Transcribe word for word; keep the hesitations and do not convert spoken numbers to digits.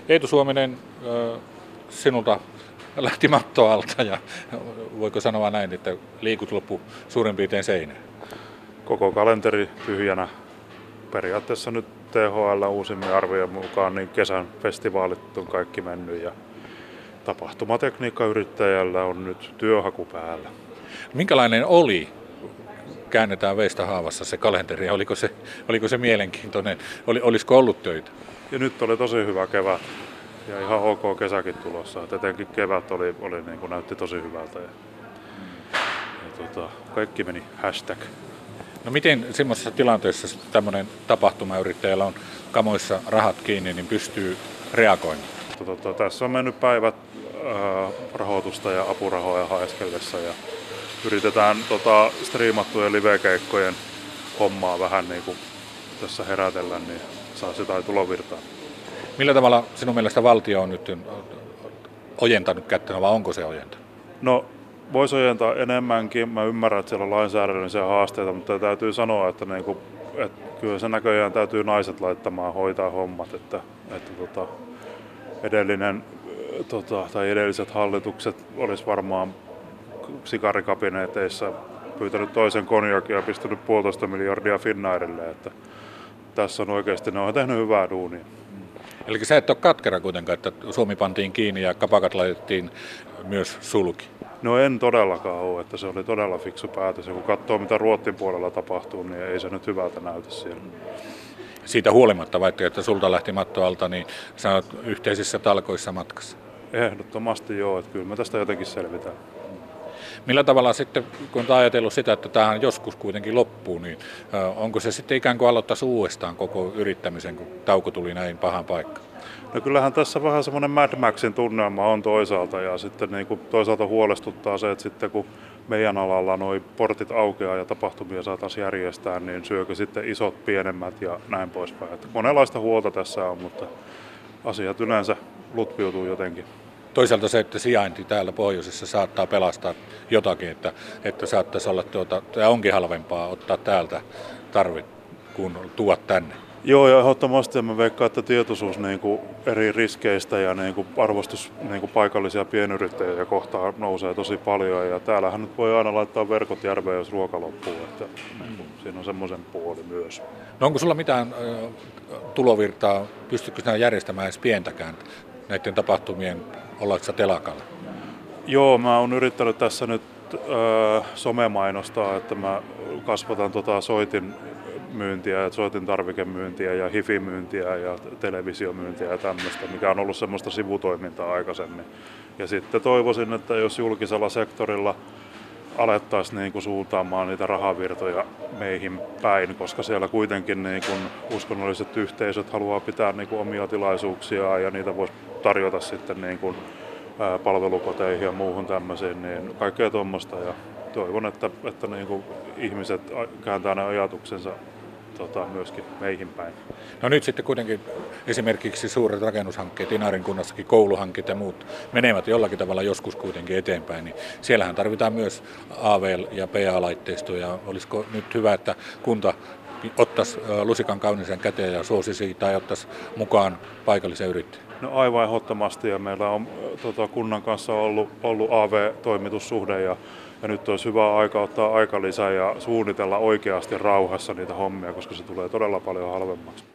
Eetu Suominen, sinulta lähti matto alta ja voiko sanoa näin, että liikut loppu suurin piirtein seinään? Koko kalenteri tyhjänä. Periaatteessa nyt T H L uusimmin arvioiden mukaan niin kesän festivaalit on kaikki mennyt ja tapahtumatekniikkayrittäjällä on nyt työhaku päällä. Minkälainen oli, käännetään veistä haavassa se kalenteri, oliko se, oliko se mielenkiintoinen, oli, olisiko ollut töitä? Ja nyt oli tosi hyvä kevät ja ihan ok kesäkin tulossa. Et etenkin kevät oli, oli niin kuin näytti tosi hyvältä ja, ja tota, kaikki meni hashtag. No miten semmoisessa tilanteessa tämmöinen tapahtumayrittäjällä on kamoissa rahat kiinni, niin pystyy reagoimaan? Tota, tässä on mennyt päivät ää, rahoitusta ja apurahoja haeskellessa ja yritetään tota, striimattujen livekeikkojen hommaa vähän niin kuin tässä herätellä, niin saa sitä tulovirtaa. Millä tavalla sinun mielestä valtio on nyt ojentanut kättä, vai onko se ojentanut? No, voisi ojentaa enemmänkin. Mä ymmärrän, että siellä on lainsäädännöllisiä haasteita, mutta täytyy sanoa, että, niinku, että kyllä se näköjään täytyy naiset laittamaan hoitaa hommat. Että, että tota, edellinen, tota, tai edelliset hallitukset olisi varmaan sikarikabineteissa pyytänyt toisen konjakin ja pistänyt puolitoista miljardia Finnairille. Että tässä on oikeasti, ne on tehnyt hyvää duunia. Eli sä et ole katkera kuitenkaan, että Suomi pantiin kiinni ja kapakat laitettiin myös sulki? No en todellakaan ole, että se oli todella fiksu päätös. Ja kun katsoo mitä Ruotsin puolella tapahtuu, niin ei se nyt hyvältä näytä siellä. Siitä huolimatta, vaikka että sulta lähti matto alta, niin sä oot yhteisissä talkoissa matkassa? Ehdottomasti joo, että kyllä me tästä jotenkin selvitään. Millä tavalla sitten, kun olet ajatellut sitä, että tämähän joskus kuitenkin loppuu, niin onko se sitten ikään kuin aloittaisi uudestaan koko yrittämisen, kun tauko tuli näin pahaan paikkaan? No kyllähän tässä vähän semmoinen Mad Maxin tunnelma on toisaalta ja sitten niin kuin toisaalta huolestuttaa se, että sitten kun meidän alalla noi portit aukeaa ja tapahtumia saataisiin järjestää, niin syökö sitten isot pienemmät ja näin poispäin. Että monenlaista huolta tässä on, mutta asiat yleensä lutviutuu jotenkin. Toisaalta se, että sijainti täällä pohjoisessa saattaa pelastaa jotakin, että, että saattaisi olla, tuota, tämä onkin halvempaa ottaa täältä tarve, kun tuot tänne. Joo, ja ehdottomasti mä veikkaan, että tietoisuus niin kuin eri riskeistä ja niin kuin arvostus niin kuin paikallisia pienyrittäjiä kohtaan nousee tosi paljon. Ja täällähän nyt voi aina laittaa verkot järveen, jos ruoka loppuu. Että, niin kuin, siinä on semmoisen puoli myös. No onko sulla mitään ö, tulovirtaa, pystytkö sinä järjestämään edes pientäkään näiden tapahtumien ollaksä telakalla? Joo, mä oon yrittänyt tässä nyt ö, somemainostaa, että mä kasvatan tota soitin myyntiä ja soitin tarvikemyyntiä ja hifimyyntiä ja televisiomyyntiä ja tämmöistä, mikä on ollut semmoista sivutoimintaa aikaisemmin. Ja sitten toivoisin, että jos julkisella sektorilla alettaisiin niin kuin suuntaamaan niitä rahavirtoja meihin päin, koska siellä kuitenkin niin kuin uskonnolliset yhteisöt haluaa pitää niin kuin omia tilaisuuksia ja niitä voisi tarjota sitten niin kuin palvelukoteihin ja muuhun tämmöisiin, niin kaikkea tuommoista. Ja toivon, että, että niin kuin ihmiset kääntää ne ajatuksensa tota, myöskin meihin päin. No nyt sitten kuitenkin esimerkiksi suuret rakennushankkeet, Inarin kunnassakin kouluhankkeet ja muut menevät jollakin tavalla joskus kuitenkin eteenpäin, niin siellähän tarvitaan myös A V- ja P A-laitteistoja. Olisiko nyt hyvä, että kunta ottaisi lusikan kaunisen käteen ja suosisi tai ottaisi mukaan paikallisen yrittäjän? No aivan ehdottomasti, ja meillä on tota, kunnan kanssa ollut, ollut A V-toimitussuhde ja, ja nyt olisi hyvä aika ottaa aika lisää ja suunnitella oikeasti rauhassa niitä hommia, koska se tulee todella paljon halvemmaksi.